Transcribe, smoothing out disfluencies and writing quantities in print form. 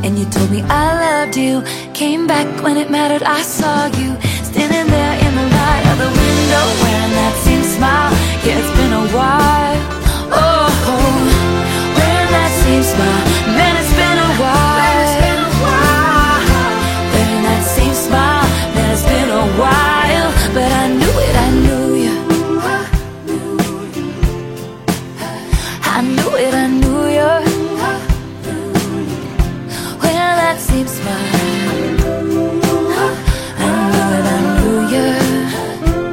and you told me I loved you. Came back when it mattered, I saw you standing there in the light of the window, wearing that same smile. Yeah, it's been a